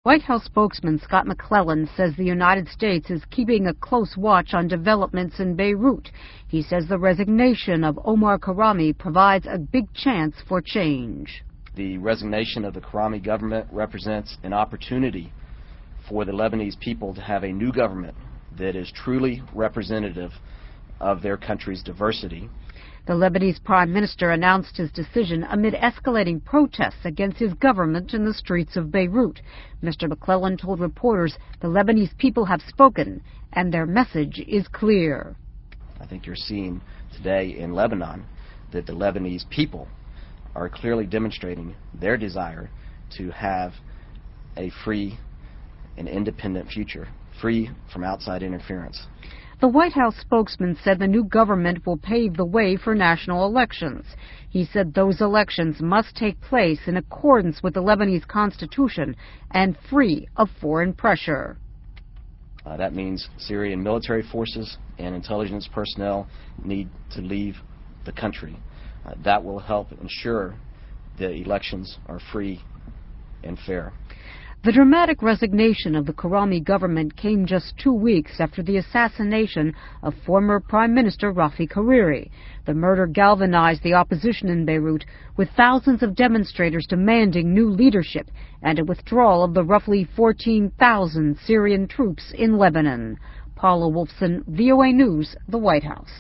White House spokesman Scott McClellan says the United States is keeping a close watch on developments in Beirut. He says the resignation of Omar Karami provides a big chance for change. The resignation of the Karami government represents an opportunity for the Lebanese people to have a new government that is truly representative of their country's diversity. The Lebanese Prime Minister announced his decision amid escalating protests against his government in the streets of Beirut. Mr. McClellan told reporters the Lebanese people have spoken and their message is clear. I think you're seeing today in Lebanon that the Lebanese people are clearly demonstrating their desire to have a free and independent future, free from outside interference. The White House spokesman said the new government will pave the way for national elections. He said those elections must take place in accordance with the Lebanese constitution and free of foreign pressure. That means Syrian military forces and intelligence personnel need to leave the country. That will help ensure the elections are free and fair. The dramatic resignation of the Karami government came just 2 weeks after the assassination of former Prime Minister Rafi Hariri. The murder galvanized the opposition in Beirut, with thousands of demonstrators demanding new leadership and a withdrawal of the roughly 14,000 Syrian troops in Lebanon. Paula Wolfson, VOA News, the White House.